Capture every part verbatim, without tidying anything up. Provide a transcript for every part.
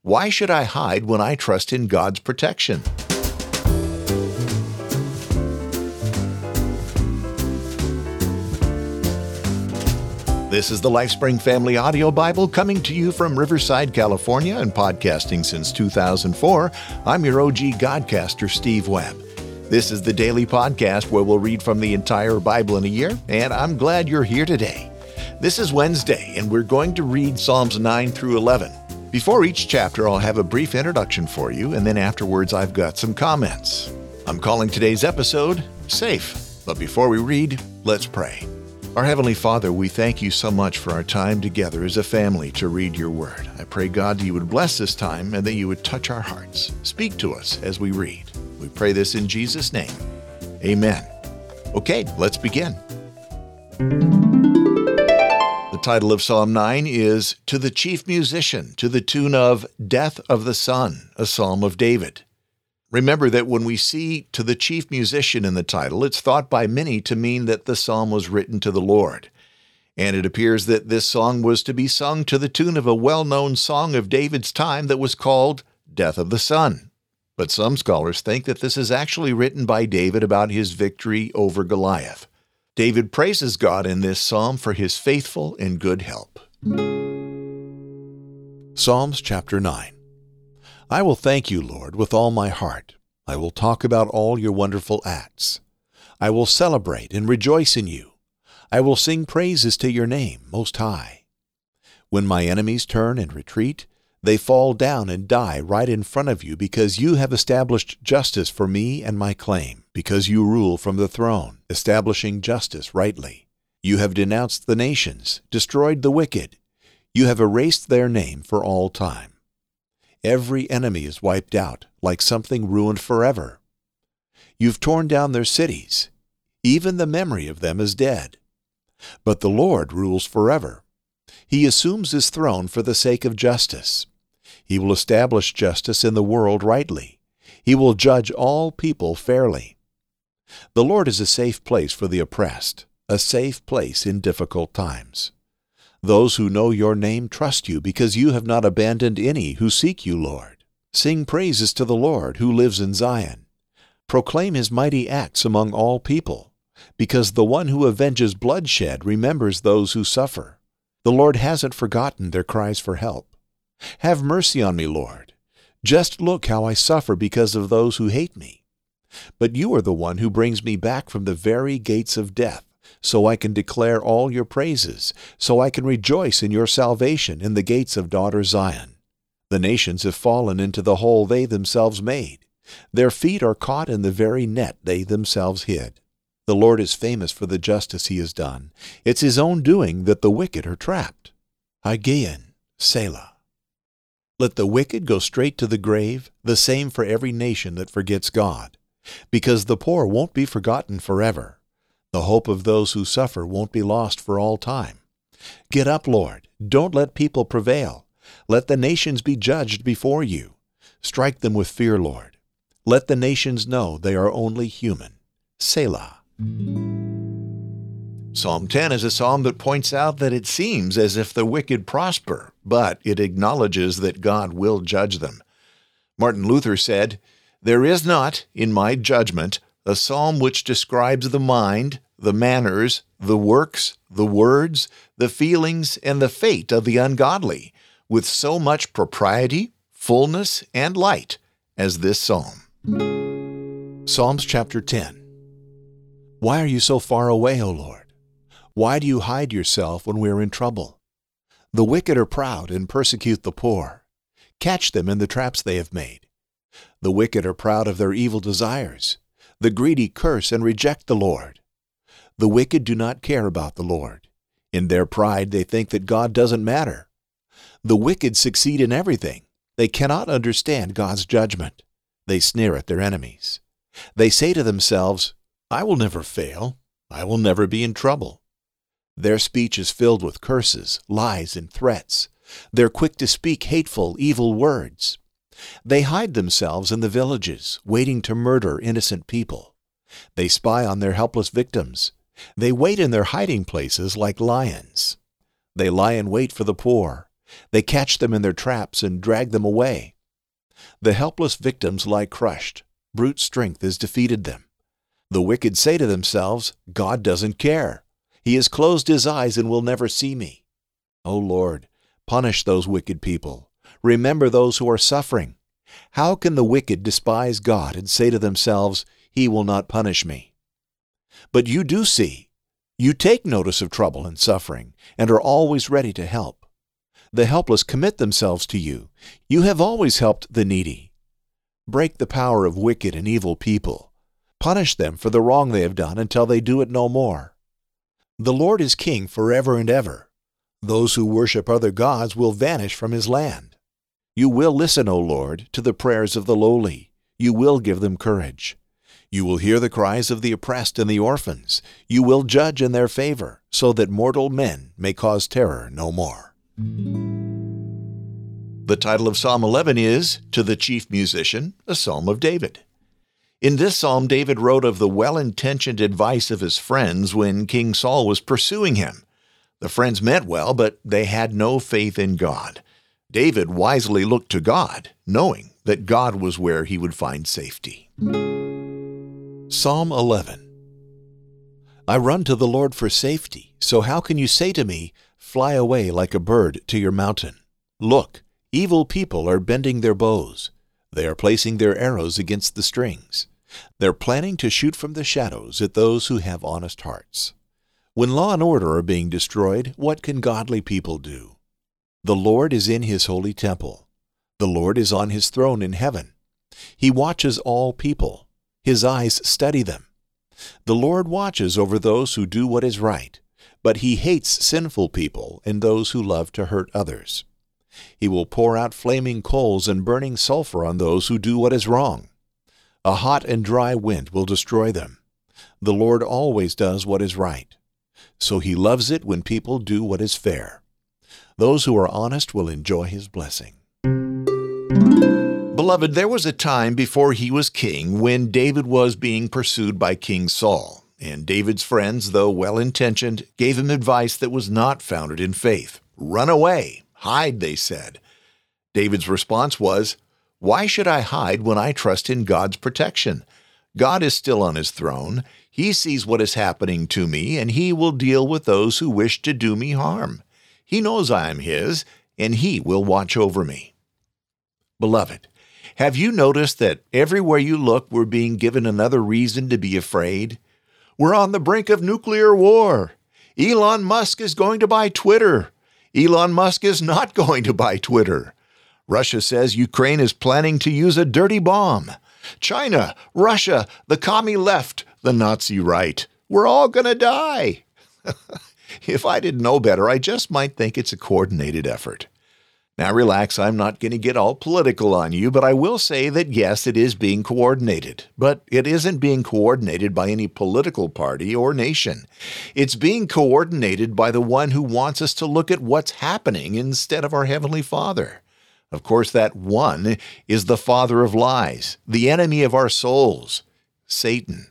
Why should I hide when I trust in God's protection? This is the LifeSpring Family Audio Bible coming to you from Riverside, California, and podcasting since two thousand four. I'm your O G Godcaster, Steve Webb. This is the daily podcast where we'll read from the entire Bible in a year, and I'm glad you're here today. This is Wednesday, and we're going to read Psalms nine through eleven. Before each chapter, I'll have a brief introduction for you, and then afterwards I've got some comments. I'm calling today's episode Safe. But before we read, let's pray. Our Heavenly Father, we thank you so much for our time together as a family to read your word. I pray, God, that you would bless this time and that you would touch our hearts. Speak to us as we read. We pray this in Jesus' name. Amen. Okay, let's begin. The title of Psalm nine is To the Chief Musician, to the tune of Death of the Son, a psalm of David. Remember that when we see to the chief musician in the title, it's thought by many to mean that the psalm was written to the Lord. And it appears that this song was to be sung to the tune of a well-known song of David's time that was called Death of the Son. But some scholars think that this is actually written by David about his victory over Goliath. David praises God in this psalm for his faithful and good help. Psalms chapter nine. I will thank you, Lord, with all my heart. I will talk about all your wonderful acts. I will celebrate and rejoice in you. I will sing praises to your name, Most High. When my enemies turn and retreat, they fall down and die right in front of you because you have established justice for me and my claim, because you rule from the throne, establishing justice rightly. You have denounced the nations, destroyed the wicked. You have erased their name for all time. Every enemy is wiped out, like something ruined forever. You've torn down their cities. Even the memory of them is dead. But the Lord rules forever. He assumes his throne for the sake of justice. He will establish justice in the world rightly. He will judge all people fairly. The Lord is a safe place for the oppressed, a safe place in difficult times. Those who know your name trust you because you have not abandoned any who seek you, Lord. Sing praises to the Lord who lives in Zion. Proclaim his mighty acts among all people, because the one who avenges bloodshed remembers those who suffer. The Lord hasn't forgotten their cries for help. Have mercy on me, Lord. Just look how I suffer because of those who hate me. But you are the one who brings me back from the very gates of death, so I can declare all your praises, so I can rejoice in your salvation in the gates of daughter Zion. The nations have fallen into the hole they themselves made. Their feet are caught in the very net they themselves hid. The Lord is famous for the justice he has done. It's his own doing that the wicked are trapped. Hagian, Selah. Let the wicked go straight to the grave, the same for every nation that forgets God, because the poor won't be forgotten forever. The hope of those who suffer won't be lost for all time. Get up, Lord. Don't let people prevail. Let the nations be judged before you. Strike them with fear, Lord. Let the nations know they are only human. Selah. Psalm ten is a psalm that points out that it seems as if the wicked prosper, but it acknowledges that God will judge them. Martin Luther said, "There is not, in my judgment, a psalm which describes the mind, the manners, the works, the words, the feelings, and the fate of the ungodly, with so much propriety, fullness, and light as this psalm." Psalms chapter ten. Why are you so far away, O Lord? Why do you hide yourself when we are in trouble? The wicked are proud and persecute the poor. Catch them in the traps they have made. The wicked are proud of their evil desires. The greedy curse and reject the Lord. The wicked do not care about the Lord. In their pride, they think that God doesn't matter. The wicked succeed in everything. They cannot understand God's judgment. They sneer at their enemies. They say to themselves, "I will never fail. I will never be in trouble." Their speech is filled with curses, lies, and threats. They're quick to speak hateful, evil words. They hide themselves in the villages, waiting to murder innocent people. They spy on their helpless victims. They wait in their hiding places like lions. They lie in wait for the poor. They catch them in their traps and drag them away. The helpless victims lie crushed. Brute strength has defeated them. The wicked say to themselves, God doesn't care. He has closed his eyes and will never see me. O Lord, punish those wicked people. Remember those who are suffering. How can the wicked despise God and say to themselves, He will not punish me? But you do see. You take notice of trouble and suffering, and are always ready to help. The helpless commit themselves to you. You have always helped the needy. Break the power of wicked and evil people. Punish them for the wrong they have done until they do it no more. The Lord is king forever and ever. Those who worship other gods will vanish from his land. You will listen, O Lord, to the prayers of the lowly. You will give them courage. You will hear the cries of the oppressed and the orphans. You will judge in their favor, so that mortal men may cause terror no more. The title of Psalm eleven is, To the Chief Musician, a Psalm of David. In this psalm, David wrote of the well-intentioned advice of his friends when King Saul was pursuing him. The friends meant well, but they had no faith in God. David wisely looked to God, knowing that God was where he would find safety. Psalm eleven. I run to the Lord for safety, so how can you say to me, Fly away like a bird to your mountain? Look, evil people are bending their bows. They are placing their arrows against the strings. They're planning to shoot from the shadows at those who have honest hearts. When law and order are being destroyed, what can godly people do? The Lord is in his holy temple. The Lord is on his throne in heaven. He watches all people. His eyes study them. The Lord watches over those who do what is right, but he hates sinful people and those who love to hurt others. He will pour out flaming coals and burning sulfur on those who do what is wrong. A hot and dry wind will destroy them. The Lord always does what is right. So he loves it when people do what is fair. Those who are honest will enjoy his blessing. Beloved, there was a time before he was king when David was being pursued by King Saul, and David's friends, though well-intentioned, gave him advice that was not founded in faith. Run away, hide, they said. David's response was, Why should I hide when I trust in God's protection? God is still on his throne. He sees what is happening to me, and he will deal with those who wish to do me harm. He knows I am his, and he will watch over me. Beloved, have you noticed that everywhere you look, we're being given another reason to be afraid? We're on the brink of nuclear war. Elon Musk is going to buy Twitter. Elon Musk is not going to buy Twitter. Russia says Ukraine is planning to use a dirty bomb. China, Russia, the commie left, the Nazi right. We're all going to die. If I didn't know better, I just might think it's a coordinated effort. Now relax, I'm not going to get all political on you, but I will say that yes, it is being coordinated. But it isn't being coordinated by any political party or nation. It's being coordinated by the one who wants us to look at what's happening instead of our Heavenly Father. Of course, that one is the father of lies, the enemy of our souls, Satan.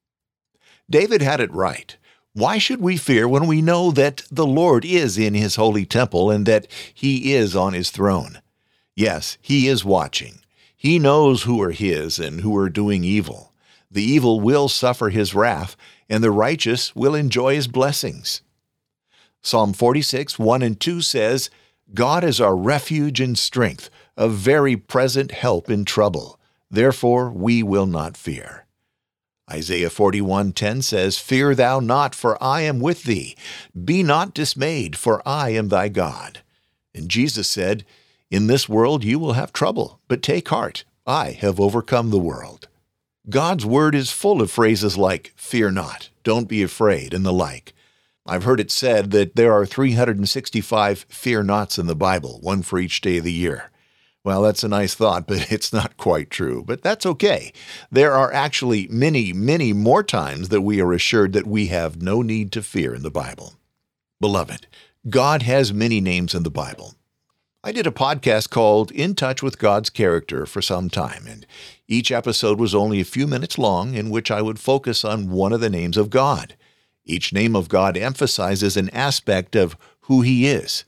David had it right. Why should we fear when we know that the Lord is in his holy temple and that he is on his throne? Yes, he is watching. He knows who are his and who are doing evil. The evil will suffer his wrath, and the righteous will enjoy his blessings. Psalm forty-six, one and two says, God is our refuge and strength, a very present help in trouble. Therefore we will not fear. Isaiah forty-one ten says, Fear thou not, for I am with thee. Be not dismayed, for I am thy God. And Jesus said, In this world you will have trouble, but take heart, I have overcome the world. God's word is full of phrases like, fear not, don't be afraid, and the like. I've heard it said that there are three hundred sixty-five fear nots in the Bible, one for each day of the year. Well, that's a nice thought, but it's not quite true. But that's okay. There are actually many, many more times that we are assured that we have no need to fear in the Bible. Beloved, God has many names in the Bible. I did a podcast called In Touch with God's Character for some time, and each episode was only a few minutes long in which I would focus on one of the names of God. Each name of God emphasizes an aspect of who he is.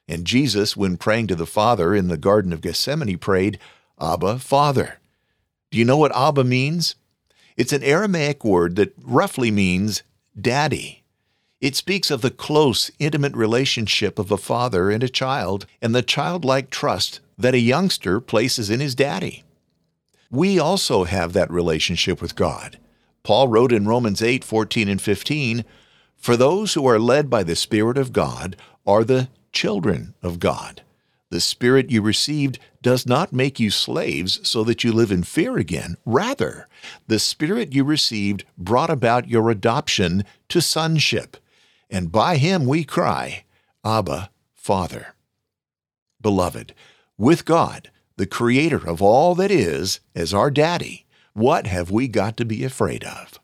And Jesus, when praying to the Father in the Garden of Gethsemane, prayed, Abba, Father. Do you know what Abba means? It's an Aramaic word that roughly means daddy. It speaks of the close, intimate relationship of a father and a child, and the childlike trust that a youngster places in his daddy. We also have that relationship with God. Paul wrote in Romans eight, fourteen and fifteen, For those who are led by the Spirit of God are the children of God. The Spirit you received does not make you slaves so that you live in fear again. Rather, the Spirit you received brought about your adoption to sonship. And by Him we cry, Abba, Father. Beloved, with God, the Creator of all that is, as our daddy, what have we got to be afraid of?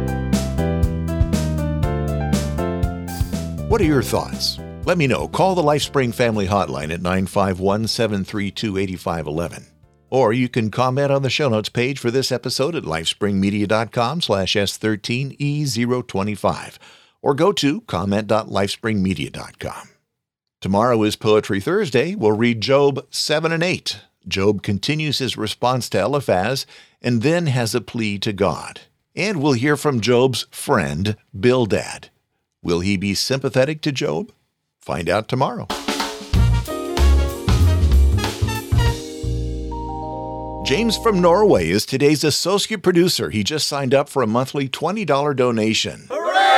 What are your thoughts? Let me know. Call the LifeSpring Family Hotline at nine five one, seven three two, eight five one one. Or you can comment on the show notes page for this episode at lifespringmedia.com slash S13E025. Or go to comment dot lifespringmedia dot com. Tomorrow is Poetry Thursday. We'll read Job seven and eight. Job continues his response to Eliphaz and then has a plea to God. And we'll hear from Job's friend, Bildad. Will he be sympathetic to Job? Find out tomorrow. James from Norway is today's associate producer. He just signed up for a monthly twenty dollars donation.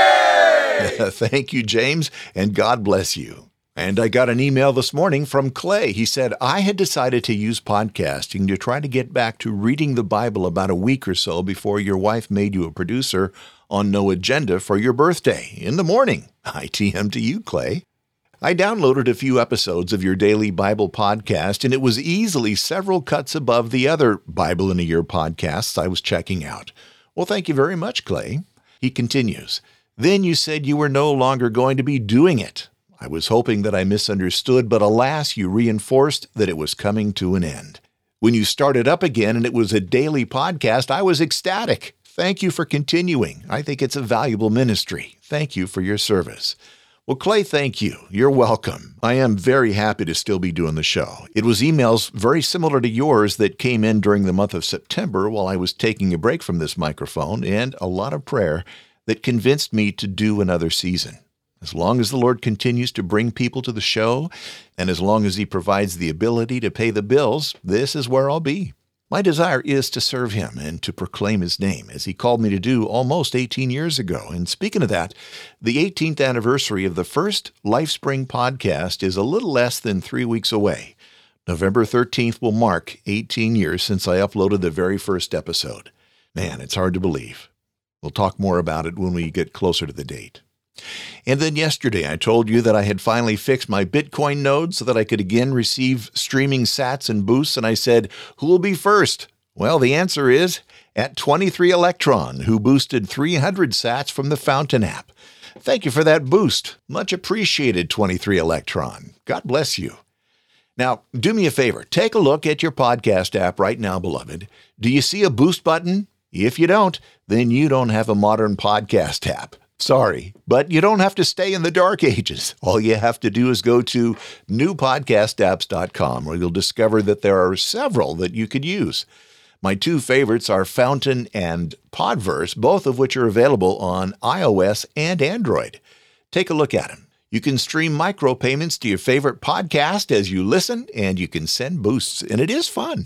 Hooray! Thank you, James, and God bless you. And I got an email this morning from Clay. He said, I had decided to use podcasting to try to get back to reading the Bible about a week or so before your wife made you a producer on No Agenda for your birthday in the morning. I T M to you, Clay. I downloaded a few episodes of your daily Bible podcast, and it was easily several cuts above the other Bible in a Year podcasts I was checking out. Well, thank you very much, Clay. He continues, Then you said you were no longer going to be doing it. I was hoping that I misunderstood, but alas, you reinforced that it was coming to an end. When you started up again and it was a daily podcast, I was ecstatic. Thank you for continuing. I think it's a valuable ministry. Thank you for your service. Well, Clay, thank you. You're welcome. I am very happy to still be doing the show. It was emails very similar to yours that came in during the month of September while I was taking a break from this microphone, and a lot of prayer that convinced me to do another season. As long as the Lord continues to bring people to the show, and as long as He provides the ability to pay the bills, this is where I'll be. My desire is to serve Him and to proclaim His name, as He called me to do almost eighteen years ago. And speaking of that, the eighteenth anniversary of the first LifeSpring podcast is a little less than three weeks away. November thirteenth will mark eighteen years since I uploaded the very first episode. Man, it's hard to believe. We'll talk more about it when we get closer to the date. And then yesterday I told you that I had finally fixed my Bitcoin node so that I could again receive streaming sats and boosts, and I said, who will be first? Well, the answer is at twenty-three Electron, who boosted three hundred sats from the Fountain app. Thank you for that boost. Much appreciated, twenty-three Electron. God bless you. Now, do me a favor. Take a look at your podcast app right now, beloved. Do you see a boost button? If you don't, then you don't have a modern podcast app. Sorry, but you don't have to stay in the dark ages. All you have to do is go to new podcast apps dot com, where you'll discover that there are several that you could use. My two favorites are Fountain and Podverse, both of which are available on iOS and Android. Take a look at them. You can stream micropayments to your favorite podcast as you listen, and you can send boosts, and it is fun.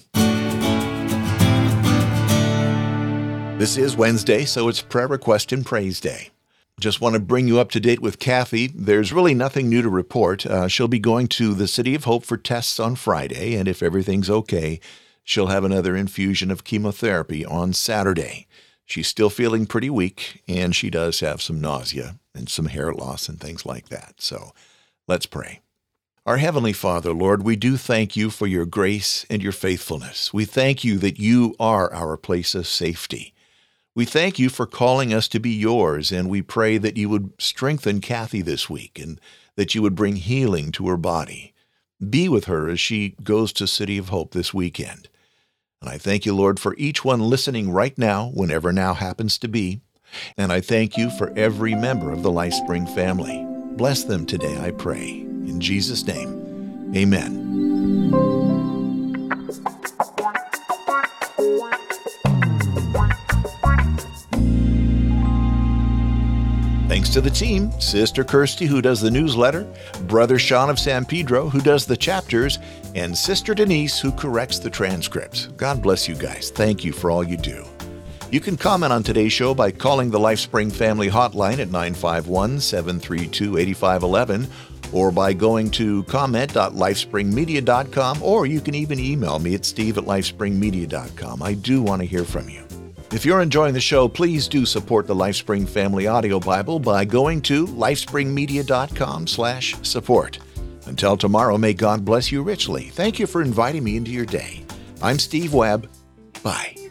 This is Wednesday, so it's Prayer Request and Praise Day. Just want to bring you up to date with Kathy. There's really nothing new to report. Uh, she'll be going to the City of Hope for tests on Friday, and if everything's okay, she'll have another infusion of chemotherapy on Saturday. She's still feeling pretty weak, and she does have some nausea and some hair loss and things like that. So let's pray. Our Heavenly Father, Lord, we do thank you for your grace and your faithfulness. We thank you that you are our place of safety. We thank you for calling us to be yours, and we pray that you would strengthen Kathy this week and that you would bring healing to her body. Be with her as she goes to City of Hope this weekend. And I thank you, Lord, for each one listening right now, whenever now happens to be. And I thank you for every member of the LifeSpring family. Bless them today, I pray. In Jesus' name, Amen. Thanks to the team, Sister Kirsty, who does the newsletter, Brother Sean of San Pedro, who does the chapters, and Sister Denise, who corrects the transcripts. God bless you guys. Thank you for all you do. You can comment on today's show by calling the LifeSpring Family Hotline at nine five one, seven three two, eight five one one or by going to comment dot lifespring media dot com, or you can even email me at steve at lifespring media dot com. I do want to hear from you. If you're enjoying the show, please do support the LifeSpring Family Audio Bible by going to lifespring media dot com slash support. Until tomorrow, may God bless you richly. Thank you for inviting me into your day. I'm Steve Webb. Bye.